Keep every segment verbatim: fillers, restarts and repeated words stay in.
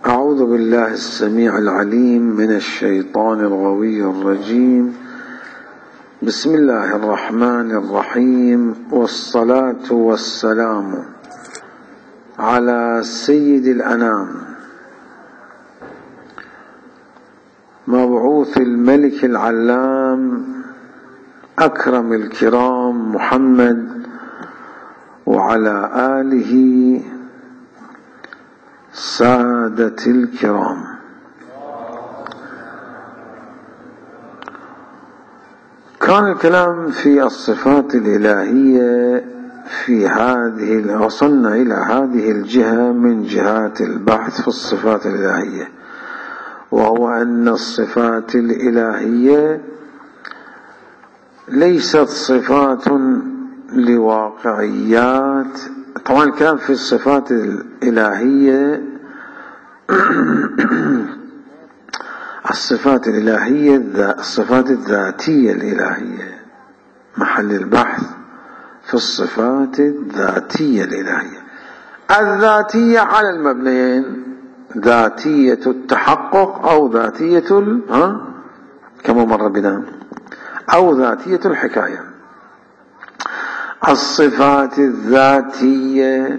أعوذ بالله السميع العليم من الشيطان الغوي الرجيم. بسم الله الرحمن الرحيم، والصلاة والسلام على سيد الأنام مبعوث الملك العلام أكرم الكرام محمد وعلى آله سادة الكرام. كان الكلام في الصفات الإلهية في هذه، وصلنا إلى هذه الجهة من جهات البحث في الصفات الإلهية، وهو أن الصفات الإلهية ليست صفات لواقعيات. طبعا الكلام في الصفات الإلهية الصفات الإلهية الصفات الذاتية الإلهية، محل البحث في الصفات الذاتية الإلهية. الذاتية على المبنيين، ذاتية التحقق أو ذاتية ال... ها؟ كما مر بنا، أو ذاتية الحكاية. الصفات الذاتية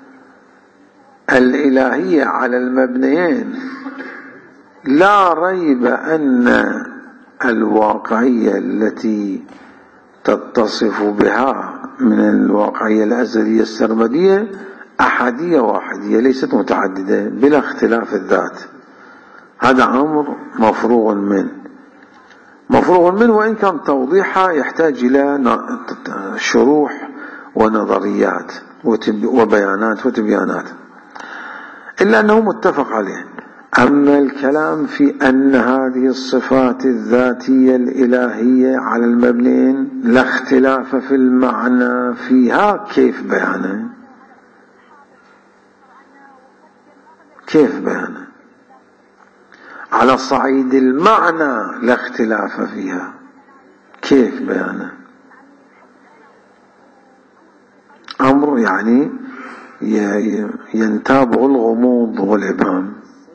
الإلهية على المبنيين لا ريب أن الواقعية التي تتصف بها من الواقعية الأزلية السرمدية أحدية واحدية، ليست متعددة بلا اختلاف الذات. هذا أمر مفروغ منه مفروغ منه وإن كان توضيحها يحتاج إلى شروح ونظريات وبيانات وتبيانات، إلا أنه متفق عليه. أما الكلام في أن هذه الصفات الذاتية الإلهية على المبنيين لا اختلاف في المعنى فيها، كيف بيانه؟ كيف بيانه؟ على صعيد المعنى لا اختلاف فيها، كيف بيانه؟ أمر يعني ينتابه الغموض والإبهام،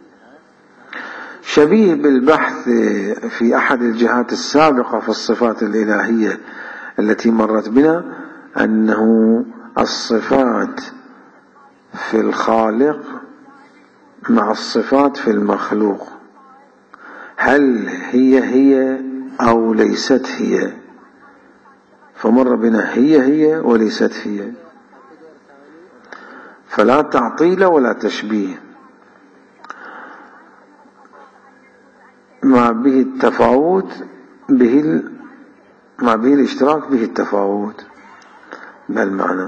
شبيه بالبحث في أحد الجهات السابقة في الصفات الإلهية التي مرت بنا، أنه الصفات في الخالق مع الصفات في المخلوق، هل هي هي أو ليست هي؟ فمر بنا هي هي وليست هي، فلا تعطيل ولا تشبيه، ما به التفاوت به ما به الاشتراك به التفاوت بالمعنى،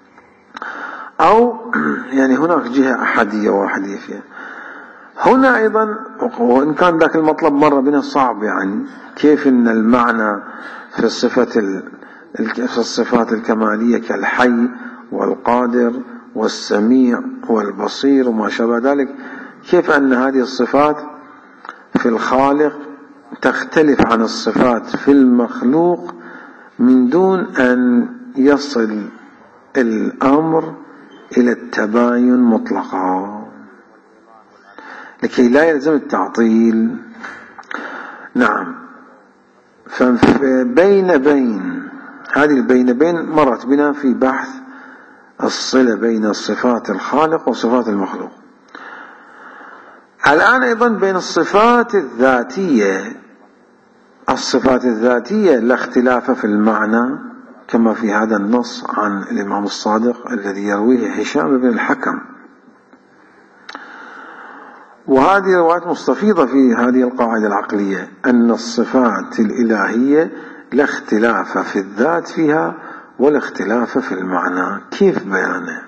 أو يعني هناك جهة أحدية واحدية فيها. هنا أيضا وإن كان ذاك المطلب مر بنا صعب، يعني كيف أن المعنى في الصفة في الصفات الكمالية كالحي والقادر والسميع والبصير وما شابه ذلك، كيف أن هذه الصفات في الخالق تختلف عن الصفات في المخلوق من دون أن يصل الأمر إلى التباين مطلقا، لكي لا يلزم التعطيل. نعم، فبين بين هذه البين بين مرت بنا في بحث الصلة بين صفات الخالق وصفات المخلوق. الآن أيضا بين الصفات الذاتية الصفات الذاتية لا اختلاف في المعنى، كما في هذا النص عن الإمام الصادق الذي يرويه هشام بن الحكم. وهذه روايات مستفيضة في هذه القاعدة العقلية، أن الصفات الإلهية لا اختلاف في الذات فيها ولا اختلاف في المعنى. كيف بيانه؟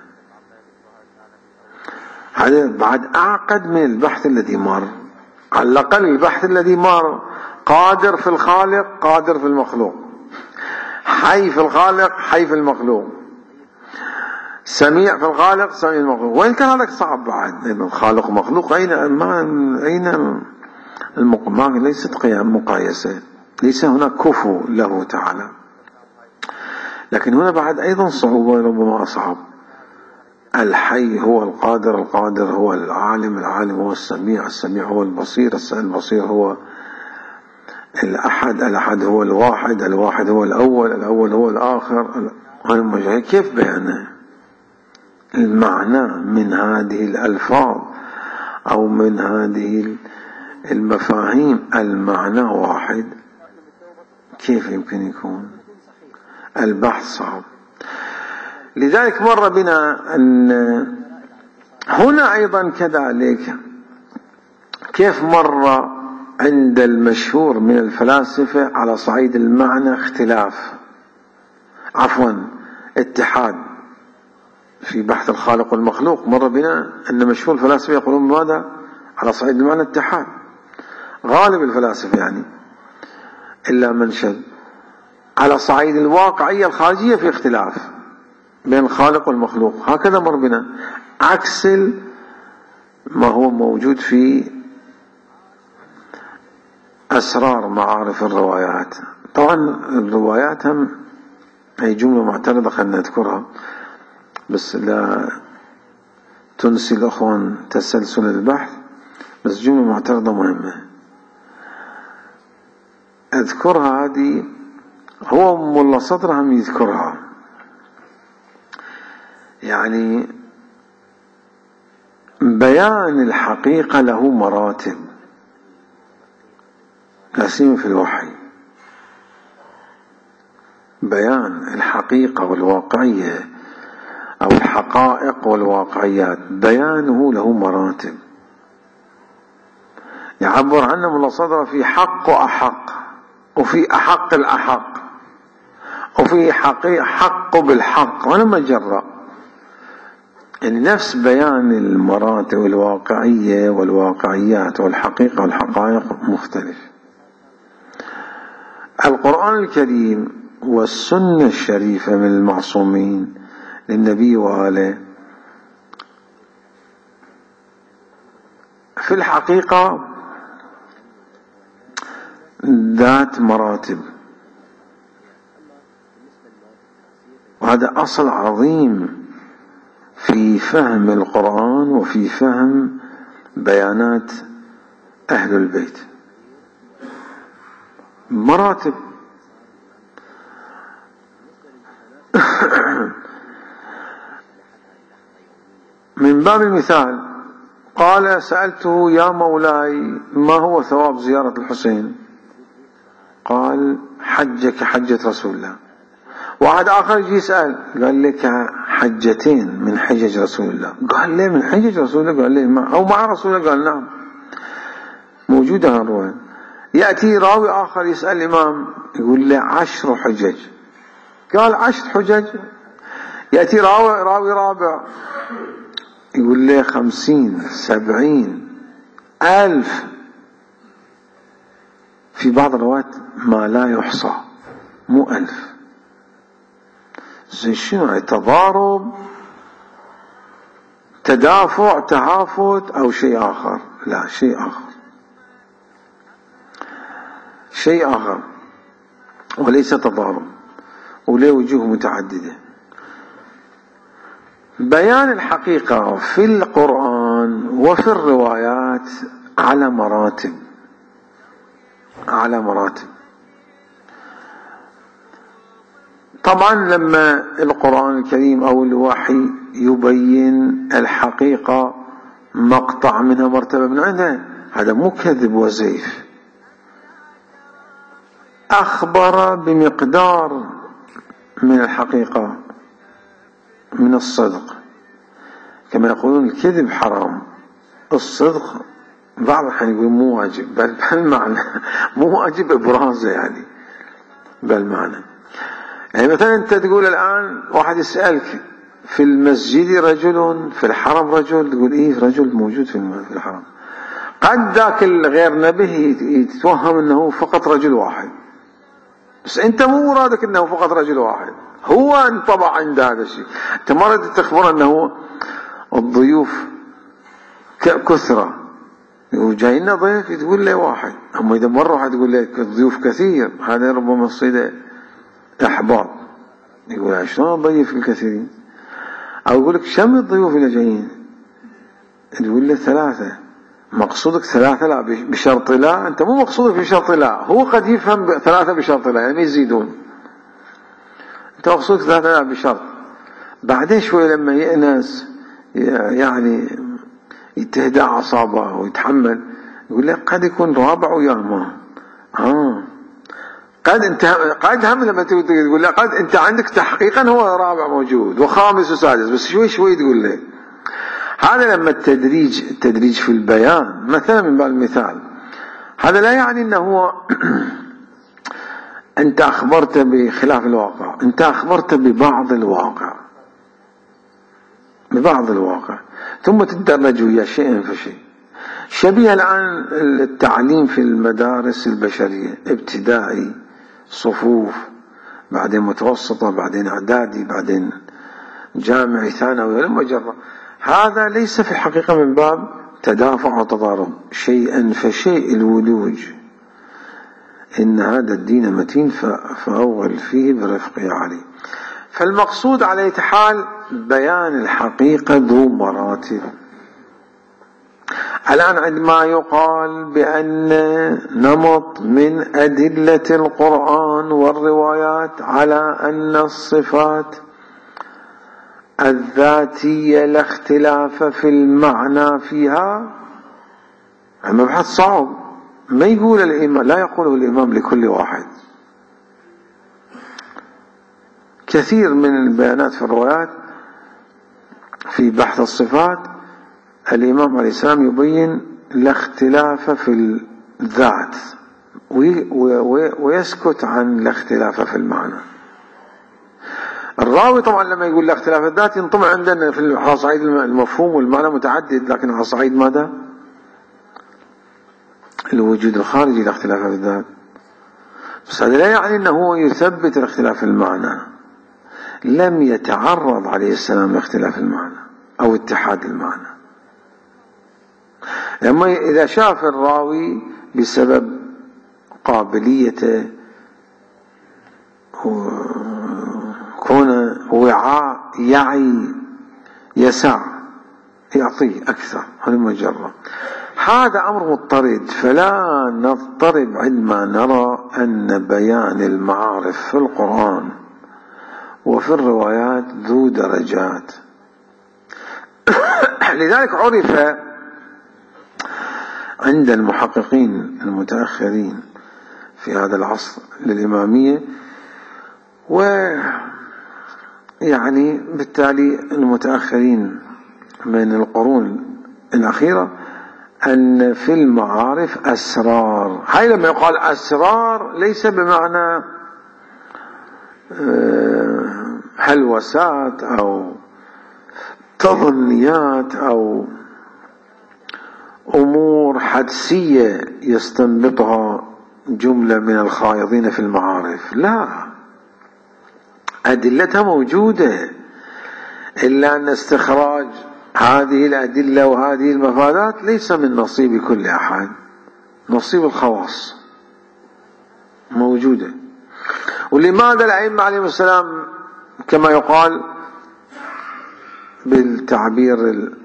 هذا بعد أعقد من البحث الذي مر. على الأقل البحث الذي مر قادر في الخالق قادر في المخلوق، حي في الخالق حي في المخلوق، سميع في الخالق سميع في المخلوق. وإن كان هذا صعب بعد، لأن الخالق مخلوق أين ما أين المقام؟ ليست قيام مقايسة، ليس هناك كفو له تعالى. لكن هنا بعد أيضا صعوبة ربما أصعب، الحي هو القادر، القادر هو العالم، العالم هو السميع، السميع هو البصير، البصير هو الأحد، الأحد هو الواحد، الواحد هو الأول، الأول هو الآخر. كيف بيانه المعنى من هذه الألفاظ أو من هذه المفاهيم؟ المعنى واحد، كيف يمكن يكون؟ البحث صعب. لذلك مر بنا أن هنا أيضا كذلك كيف مر عند المشهور من الفلاسفة على صعيد المعنى اختلاف، عفوا اتحاد في بحث الخالق والمخلوق. مر بنا أن مشهور الفلاسفة يقولون ماذا؟ على صعيد المعنى اتحاد، غالب الفلاسفة يعني إلا من شذ. على صعيد الواقعية الخارجية في اختلاف بين الخالق والمخلوق. هكذا مر بنا، عكس ما هو موجود في أسرار معارف الروايات. طبعا الروايات هم هي جملة معترضة خلنا نذكرها بس لا تنسي الأخوان تسلسل البحث، بس جملة معترضة مهمة أذكرها. هذه هو ملا صدر هم يذكرها، يعني بيان الحقيقة له مراتب، لا سيما في الوحي. بيان الحقيقة والواقعية أو الحقائق والواقعيات بيانه له مراتب يعبر عنه ملا صدر في حق وأحق، وفي أحق الأحق، وفي حقيقة حق بالحق، ولا مجرى. يعني نفس بيان المراتب الواقعية والواقعيات والحقيقة والحقائق مختلف. القرآن الكريم والسنة الشريفة من المعصومين للنبي وآله في الحقيقة ذات مراتب، وهذا أصل عظيم في فهم القرآن وفي فهم بيانات أهل البيت. مراتب. من باب المثال قال سألته يا مولاي ما هو ثواب زيارة الحسين؟ قال حجك حجة رسول الله. واحد آخر يجي يسأل قال لك حجتين من حجج رسول الله. قال ليه من حجج رسول الله؟ قال ليه مع أو مع رسول الله؟ قال نعم موجودة هالرواية. يأتي راوي آخر يسأل الإمام يقول له عشر حجج. قال عشر حجج. يأتي راوي, راوي رابع يقول له خمسين سبعين ألف، في بعض الروايات ما لا يحصى، مو ألف. زي شنو؟ تضارب، تدافع، تهافت، أو شيء آخر؟ لا، شيء آخر، شيء آخر وليس تضارب، وله وجوه متعددة. بيان الحقيقة في القرآن وفي الروايات على مراتب، على مراتب. طبعا لما القرآن الكريم أو الوحي يبين الحقيقة مقطع منها مرتبة من عندها، هذا مو كذب وزيف، أخبر بمقدار من الحقيقة من الصدق. كما يقولون الكذب حرام، الصدق بعض الحين يقول مو واجب، بل بالمعنى مو واجب إبرازه، يعني بالمعنى. يعني مثلا أنت تقول الآن واحد يسألك في المسجد رجل، في الحرم رجل، تقول إيه رجل موجود في الحرم. قد ذاك الغير نبي يتوهم أنه فقط رجل واحد، بس أنت مو مرادك أنه فقط رجل واحد، هو انطبع عند هذا الشيء. أنت مراد تخبر أنه الضيوف كثرة، يقول جاي لنا ضيف تقول له واحد، أما إذا مرة واحد تقول له الضيوف كثير، هذا ربما يصير إحباط، يقول شلون ضيف الكثيرين. أو يقول لك شم الضيوف اللي جايين، تقول له ثلاثة، مقصودك ثلاثة لا بشرط لا، أنت مو مقصودك بشرط لا، هو قد يفهم ثلاثة بشرط لا يعني يزيدون، أنت مقصودك ثلاثة لا بشرط. بعدين شوي لما يأنس يعني يتهدى أعصابه ويتحمل، يقول لك قد يكون رابع وياما. آه قد انت قد هم لما تقول له قد انت عندك تحقيقا هو رابع موجود وخامس وسادس، بس شوي شوي تقول له. هذا لما التدريج التدريج في البيان مثلا من باب المثال، هذا لا يعني انه هو انت اخبرت بخلاف الواقع، انت اخبرت ببعض الواقع ببعض الواقع ثم تدرج وياه شيئا فشيء. شبيه الآن التعليم في المدارس البشرية، ابتدائي صفوف، بعدين متوسطة، بعدين إعدادي، بعدين جامعي، ثانوي، لما جرى. هذا ليس في الحقيقة من باب تدافع وتضارب، شيئا فشيء الولوج. إن هذا الدين متين فأول فيه برفق يا علي. فالمقصود على أي حال بيان الحقيقة ذو مراتب. الآن عندما يقال بأن نمط من أدلة القرآن والروايات على أن الصفات الذاتية لا اختلاف في المعنى فيها، المبحث صعب، ما يقول الإمام، لا يقوله الإمام لكل واحد. كثير من البيانات في الروايات في بحث الصفات الإمام عليه السلام يبين لا اختلاف في الذات ويسكت عن لا اختلاف في المعنى. الراوي طبعا لما يقول لا اختلاف الذات ينطبع عندنا في على صعيد المفهوم والمعنى متعدد، لكن على صعيد ماذا؟ الوجود الخارجي لاختلاف الذات. بس هذا لا يعني أنه هو يثبت الاختلاف المعنى، لم يتعرض عليه السلام لاختلاف المعنى أو اتحاد المعنى. لما إذا شاف الراوي بسبب قابليته كونه وعاء يعي يسع يعطيه أكثر، هذا مجرد، هذا أمر مضطرد. فلا نضطرب عندما نرى أن بيان المعارف في القرآن وفي الروايات ذو درجات. لذلك عرف عند المحققين المتأخرين في هذا العصر للإمامية، ويعني بالتالي المتأخرين من القرون الأخيرة، أن في المعارف أسرار. هاي لما يقال أسرار ليس بمعنى هلوسات أو تظنيات أو أمور حدسية يستنبطها جملة من الخائضين في المعارف، لا، أدلتها موجودة، إلا أن استخراج هذه الأدلة وهذه المفادات ليس من نصيب كل أحد، نصيب الخواص موجودة. ولماذا الأئمة عليهم السلام كما يقال بالتعبير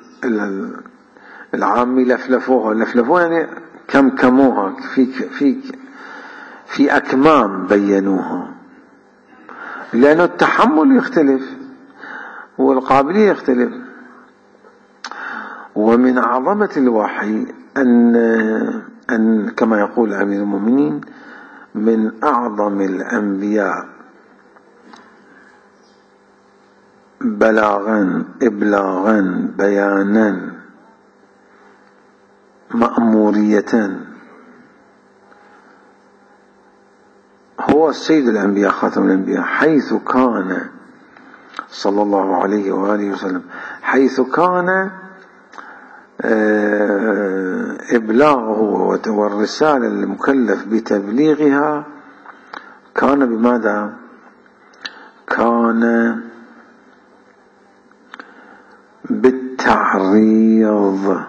العامي لفلفوها؟ لفلفوها يعني كمكموها، في في في أكمام بينوها، لأن التحمل يختلف والقابلية يختلف. ومن عظمة الوحي أن أن كما يقول أمير المؤمنين من أعظم الأنبياء بلاغا إبلاغا بيانا مأمورية هو السيد الأنبياء خاتم الأنبياء، حيث كان صلى الله عليه وآله وسلم، حيث كان إبلاغه والرسالة المكلف بتبليغها كان بماذا؟ كان بالتعريض،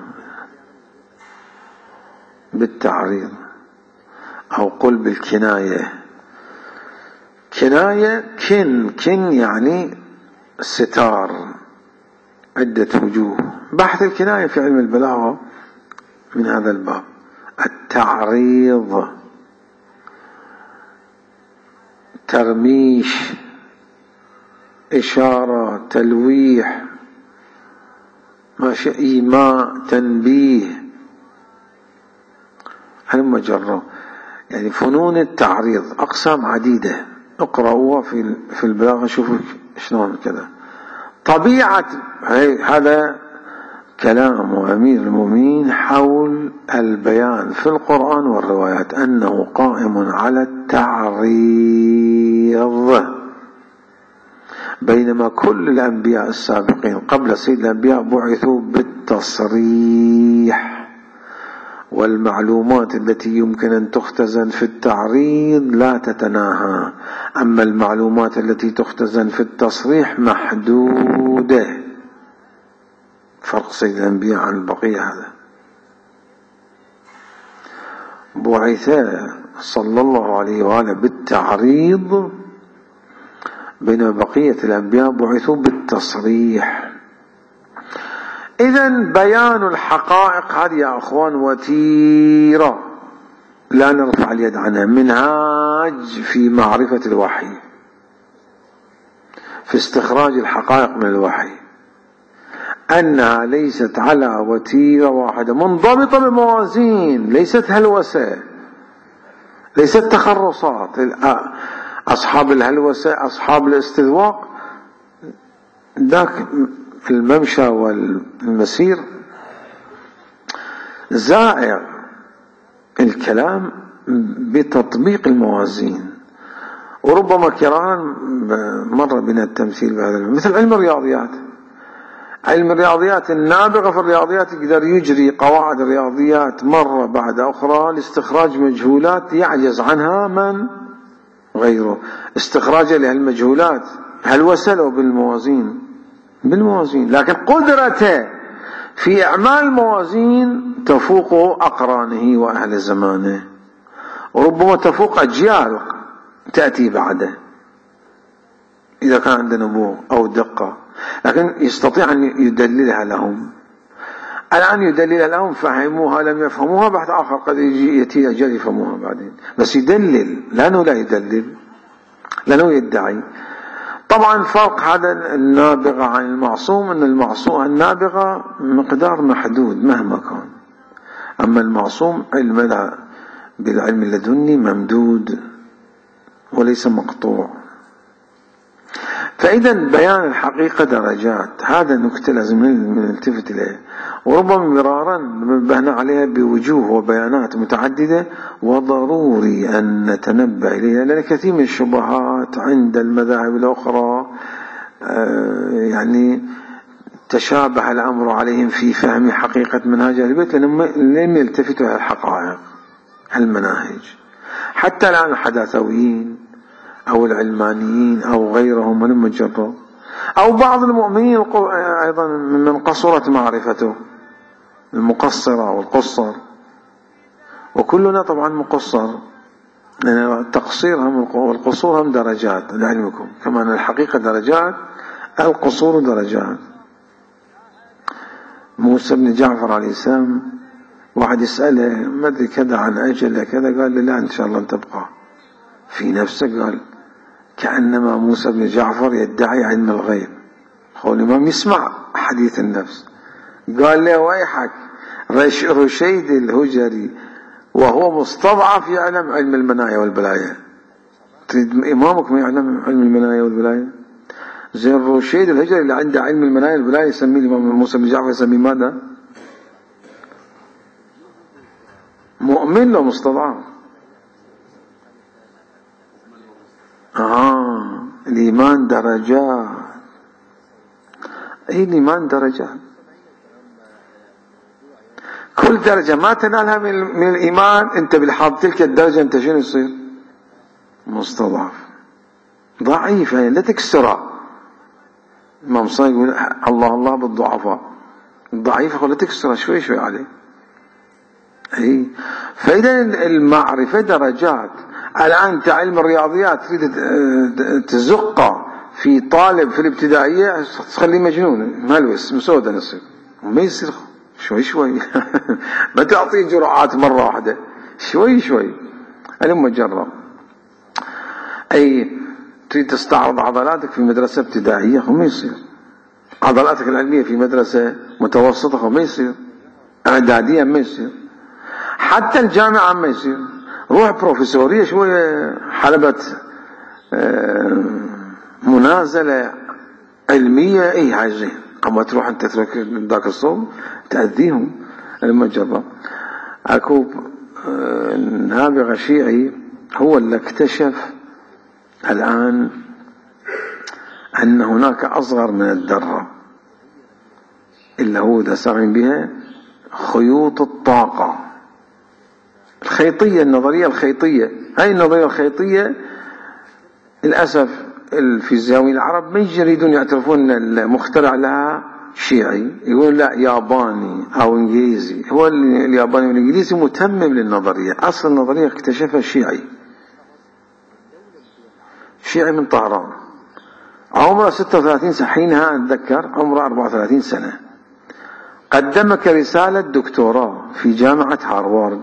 بالتعريض أو قل بالكناية. كناية كن كن يعني ستار، عدة وجوه. بحث الكناية في علم البلاغة من هذا الباب: التعريض، ترميش، إشارة، تلويح، ماشي، إيماء، تنبيه، هلما جرى. يعني فنون التعريض أقسام عديدة، اقرأوها في في البلاغة شوفوا شلون كذا. طبيعة هذا كلام أمير المؤمنين حول البيان في القرآن والروايات أنه قائم على التعريض، بينما كل الأنبياء السابقين قبل سيد الأنبياء بعثوا بالتصريح، والمعلومات التي يمكن أن تختزن في التعريض لا تتناهى، أما المعلومات التي تختزن في التصريح محدودة. فرق سيد الأنبياء عن البقية هذا. بعث صلى الله عليه وآله بالتعريض، بين بقية الأنبياء بعثوا بالتصريح. إذن بيان الحقائق هذه يا أخوان وتيرة لا نرفع اليد عنها، منهاج في معرفة الوحي، في استخراج الحقائق من الوحي، أنها ليست على وتيرة واحدة منضبطة بموازين، ليست هلوسة، ليست تخرصات. أصحاب الهلوسة، أصحاب الاستذواق، ذاك الممشى والمسير زائر. الكلام بتطبيق الموازين. وربما كرام مر بنا التمثيل بهذا، مثل علم الرياضيات. علم الرياضيات النابغة في الرياضيات يقدر يجري قواعد الرياضيات مرة بعد أخرى لاستخراج مجهولات يعجز عنها من غيره. استخراج لهالمجهولات هل وصلوا بالموازين؟ بالموازين، لكن قدرته في إعمال الموازين تفوق أقرانه وأهل زمانه، وربما تفوق أجيال تأتي بعده إذا كان عنده نبوغ أو دقة، لكن يستطيع أن يدللها لهم. الآن يدللها لهم، فهموها لم يفهموها، بعد آخر قد يجي يأتي أجل يفهموها بعدين، بس يدلل، لأنه لا يدلل، لأنه يدعي. طبعا فرق هذا النابغة عن المعصوم، أن المعصوم النابغة مقدار محدود مهما كان، أما المعصوم علم بالعلم اللدني ممدود وليس مقطوع. فإذا بيان الحقيقة درجات، هذا نكتة لازم نلتفت إليه، وربما مرارا نبهنا عليها بوجوه وبيانات متعددة، وضروري أن نتنبه إليها، لأن كثير من الشبهات عند المذاهب الأخرى يعني تشابه الأمر عليهم في فهم حقيقة منهج أهل البيت، لأنهم لم يلتفتوا إلى الحقائق، المناهج. حتى الآن الحداثويين أو العلمانيين أو غيرهم من مجرد، أو بعض المؤمنين أيضا من قصرت معرفته، المقصرة والقصر، وكلنا طبعا مقصر، لأن التقصير هم والقصور هم درجات لعلمكم، كما أن الحقيقة درجات، القصور درجات. موسى بن جعفر عليه السلام واحد يسأله ما أدري كذا عن أجل كذا، قال له لا إن شاء الله تبقى في نفسك. قال كأنما موسى بن جعفر يدعي علم الغيب، هو الإمام يسمع حديث النفس. قال له ويحك، رشيد الهجري وهو مستضعف يعلم علم المنايا والبلايا، تريد إمامك ما يعلم علم المنايا والبلايا؟ زين رشيد الهجري اللي عنده علم المنايا والبلايا يسميه الإمام موسى بن جعفر يسميه ماذا؟ مؤمن لو مستضعف. آه الإيمان درجات، أي الإيمان درجات، كل درجة ما تنالها من الإيمان أنت بالحاضر تلك الدرجة أنت شنو يصير؟ مستضعف، ضعيف، يعني لا تكسره. الإمام صادق يقول الله الله بالضعفاء، الضعيف لا تكسره شوي شوي عليه. أي فإذا المعرفة درجات. الآن أنت علم الرياضيات تريد تزقه في طالب في الابتدائية تخليه مجنون مهلوس مسودا يصير، ما يصير شوي شوي ما تعطيه جرعات مرة واحدة، شوي شوي. لما جرب أي تريد تستعرض عضلاتك في مدرسة ابتدائية ما يصير، عضلاتك العلمية في مدرسة متوسطة ما يصير، إعدادية ما يصير، حتى الجامعة ما يصير. روح بروفيسورية شوية حلبة منازلة علمية اي هاي زين، اما تروح انت تترك ذاك الصوب تأذيهم. لما جرب اكو نابغة شيعي هو اللي اكتشف الآن أن هناك أصغر من الذرة اللي هو دسم بها خيوط الطاقة الخيطية، النظرية الخيطية. هاي النظرية الخيطية للأسف الفيزيائيين العرب ما يريدون يعترفون المخترع لها شيعي، يقول لا ياباني أو إنجليزي. هو الياباني والإنجليزي متمم للنظرية، أصل النظرية اكتشفها شيعي، شيعي من طهران، عمره ستة وثلاثين سنة، حينها أتذكر عمره أربعة وثلاثين سنة، قدم كرسالة دكتوراه في جامعة هارفارد.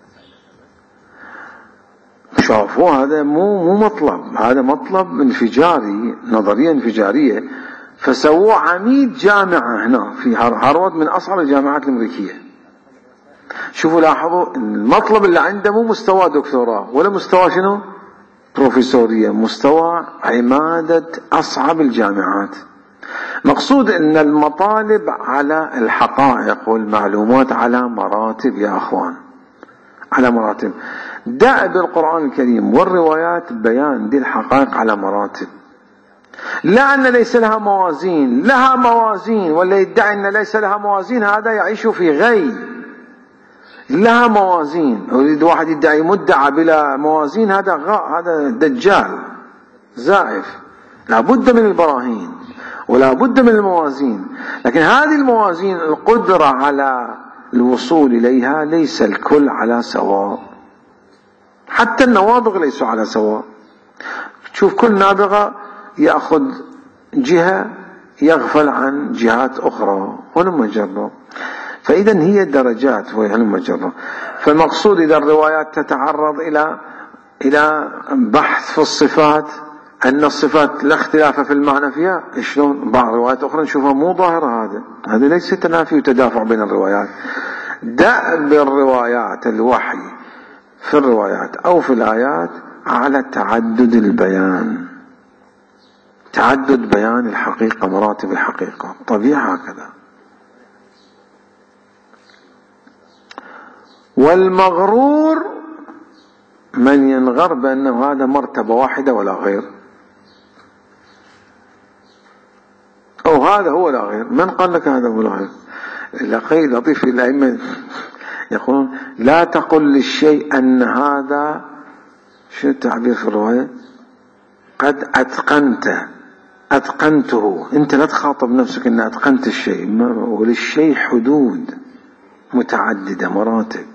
شافوا هذا مو مو مطلب، هذا مطلب انفجاري، نظرية انفجارية، فسووه عميد جامعة هنا في هارفارد من أصغر الجامعات الأمريكية. شوفوا لاحظوا المطلب اللي عنده مو مستوى دكتوراه ولا مستوى شنو بروفيسورية، مستوى عمادة أصعب الجامعات. مقصود أن المطالب على الحقائق والمعلومات على مراتب يا أخوان، على مراتب. دع بالقرآن الكريم والروايات بيان دي الحقائق على مراتب، لا أن ليس لها موازين، لها موازين، ولا يدعي أن ليس لها موازين هذا يعيش في غي. لها موازين، يريد واحد يدعي مدعى بلا موازين هذا غاء، هذا دجال زائف. لا بد من البراهين ولا بد من الموازين، لكن هذه الموازين القدرة على الوصول إليها ليس الكل على سواء، حتى النوابغ ليسوا على سواء. تشوف كل نابغة يأخذ جهة يغفل عن جهات أخرى ولما جرب، فإذا هي درجات ولما جرب. فالمقصود إذا الروايات تتعرض إلى إلى بحث في الصفات، أن الصفات لا اختلاف في المعنى فيها، شلون بعض روايات أخرى نشوفها مو ظاهرة، هذا هذا ليس تنافي وتدافع بين الروايات. دع بالروايات الوحي في الروايات أو في الآيات على تعدد البيان، تعدد بيان الحقيقة، مراتب الحقيقة، طبيعة هكذا. والمغرور من ينغر بأنه هذا مرتبة واحدة ولا غير، أو هذا هو لا غير. من قال لك هذا هو لا غير؟ لقي لطيف الأئمة يقولون لا تقل للشيء أن هذا، شو التعبير في الرواية، قد أتقنت أتقنته. أنت لا تخاطب نفسك أن أتقنت الشيء، وللشيء حدود متعددة مراتب.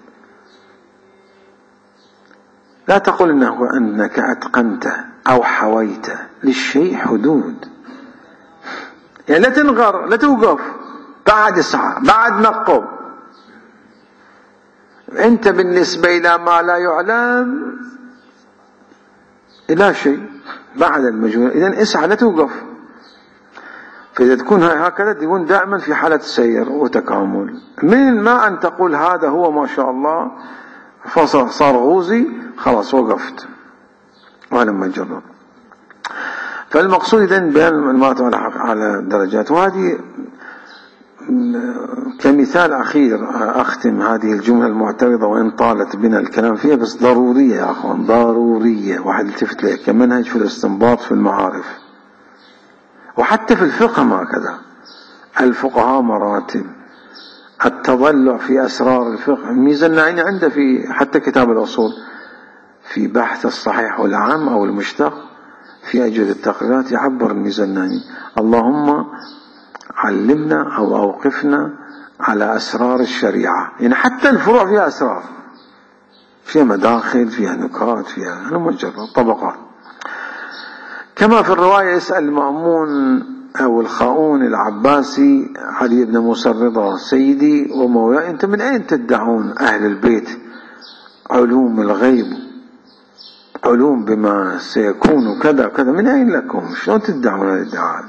لا تقل إنه أنك أتقنت أو حويت، للشيء حدود. يعني لا تنغر، لا توقف، بعد اسعى، بعد نقب. أنت بالنسبة إلى ما لا يعلم إلى شيء بعد المجهول، إذن اسعى لا توقف. فإذا تكون هكذا تكون دائما في حالة سير وتكامل. من ما أن تقول هذا هو ما شاء الله فصار غوزي خلاص وقفت ولما جرب. فالمقصود إذن بيان المراتب على درجات. وهذه كمثال أخير أختم هذه الجملة المعترضة وإن طالت بنا الكلام فيها، بس ضرورية يا أخوان، ضرورية واحد التفت له كمنهج في الاستنباط في المعارف وحتى في الفقه. هكذا الفقهاء مراتب، التضلع في أسرار الفقه. الميزاني عنده في حتى كتاب الأصول في بحث الصحيح والعام أو المشتق في أجود التقريرات يعبر الميزاني اللهم علمنا أو أوقفنا على أسرار الشريعة. يعني حتى الفروع فيها أسرار، فيها مداخل، فيها نكات، فيها مجرد طبقات. كما في الرواية يسأل المأمون أو الخاؤون العباسي علي بن موسى الرضا: سيدي ومولاي، أنت من أين تدعون أهل البيت علوم الغيب، علوم بما سيكون كذا كذا، من أين لكم؟ شلون تدعون الادعاء؟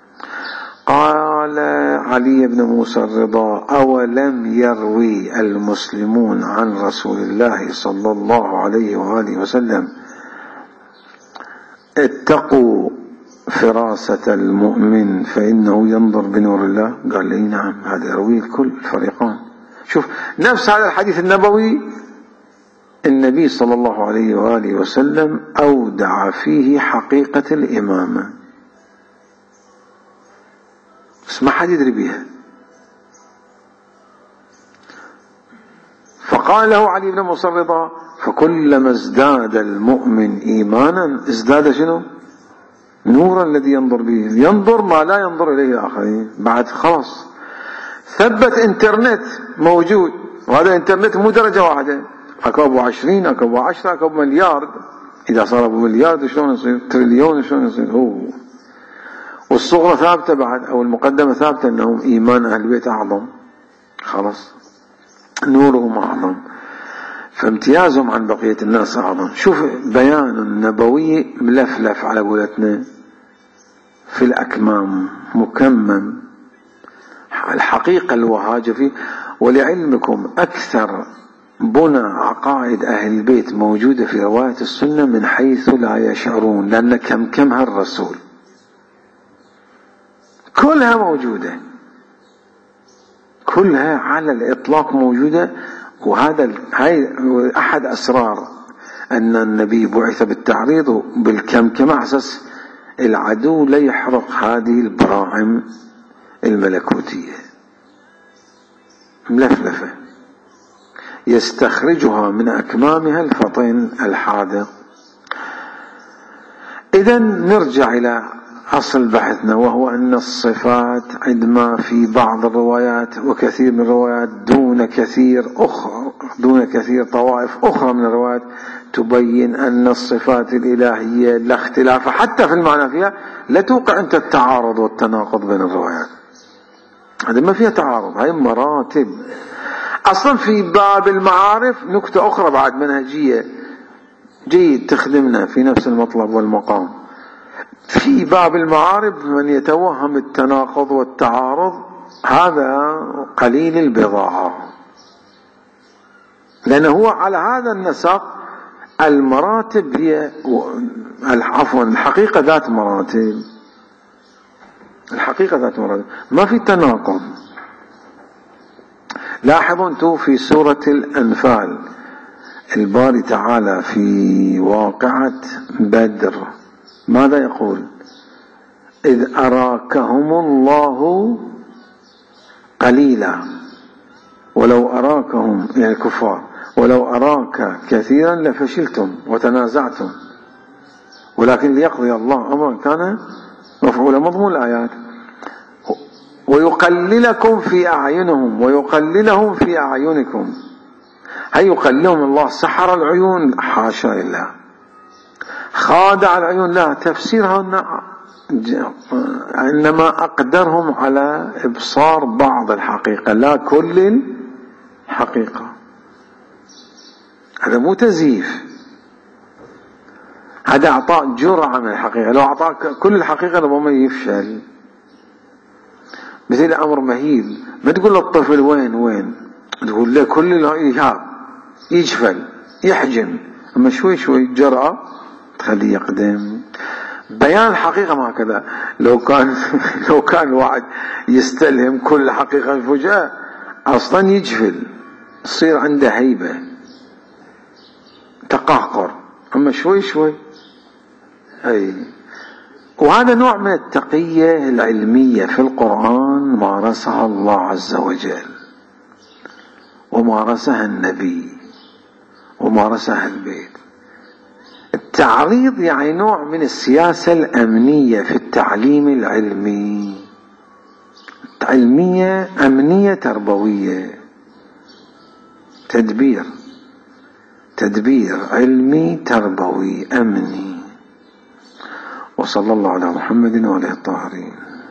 قال علي بن موسى الرضا: أولم يروي المسلمون عن رسول الله صلى الله عليه وآله وسلم اتقوا فراسة المؤمن فإنه ينظر بنور الله؟ قال لي نعم، هذا يرويه الكل الفريقان. شوف نفس هذا الحديث النبوي النبي صلى الله عليه وآله وسلم أودع فيه حقيقة الإمامة، بس ما حد يدري بها. فقال له علي بن موسى الرضا: فكلما ازداد المؤمن إيمانا ازداد شنو؟ نورا الذي ينظر به، ينظر ما لا ينظر إليه الآخرين. بعد خلاص ثبت انترنت موجود، وهذا انترنت مو درجة واحدة، اكو ابو عشرين، اكو ابو عشرة، اكو ابو مليار. اذا صار ابو مليار شلون يصير تريليون؟ شلون يصير؟ هو والصغرى ثابتة بعد، او المقدمة ثابتة انهم ايمان اهل البيت اعظم، خلاص نورهم اعظم، فامتيازهم عن بقية الناس اعظم. شوف بيان نبوي ملفلف على قولتنا في الاكمام، مكمم، الحقيقة الوهاجة فيه. ولعلمكم اكثر بنى عقائد أهل البيت موجودة في رواية السنة من حيث لا يشعرون، لأن كم كمها الرسول كلها موجودة، كلها على الإطلاق موجودة. وهذا هاي أحد أسرار أن النبي بعث بالتعريض بالكمكمة على أساس العدو لا يحرق هذه البراعم الملكوتية ملفلفة، يستخرجها من أكمامها الفطن الحاذق. إذن نرجع إلى أصل بحثنا، وهو أن الصفات عندما في بعض الروايات وكثير من الروايات دون كثير أخرى دون كثير طوائف أخرى من الروايات تبين أن الصفات الإلهية لا اختلاف حتى في المعنى فيها، لا توقع أنت التعارض والتناقض بين الروايات، هذا ما فيها تعارض، هاي مراتب. أصلا في باب المعارف نكتة أخرى بعد منهجية جيد تخدمنا في نفس المطلب والمقام. في باب المعارف من يتوهم التناقض والتعارض هذا قليل البضاعة، لأنه هو على هذا النسق المراتب هي عفوا الحقيقة ذات مراتب، الحقيقة ذات مراتب، ما في تناقض. لاحظوا انتم في سورة الأنفال الباري تعالى في واقعة بدر ماذا يقول؟ إذ أراكهم الله قليلا ولو أراكهم، يعني الكفار، ولو أراك كثيرا لفشلتم وتنازعتم ولكن ليقضي الله أمرا كان مفعولا. مضمون الآيات ويقللكم في أعينهم ويقللهم في أعينكم. هل يقللهم الله سحر العيون؟ حاشا لله. خادع العيون؟ لا، تفسيرها إنما أقدرهم على إبصار بعض الحقيقة لا كل الحقيقة. هذا مو تزييف، هذا أعطاء جرعة من الحقيقة. لو أعطاك كل الحقيقة ربما يفشل. مثل أمر مهيل، ما تقول للطفل وين وين، تقول له كل الإيهاب يجفل يحجم، أما شوي شوي جرأة تخليه يقدم. بيان الحقيقة ما هكذا. لو كان لو كان واحد يستلهم كل حقيقة فجأة أصلا يجفل، تصير عنده هيبة تقهقر، أما شوي شوي أي. وهذا نوع من التقية العلمية في القرآن مارسها الله عز وجل ومارسها النبي ومارسها البيت. التعريض يعني نوع من السياسة الأمنية في التعليم العلمي، علمية أمنية تربوية، تدبير تدبير علمي تربوي أمني. وصلى الله على محمد وآله الطاهرين.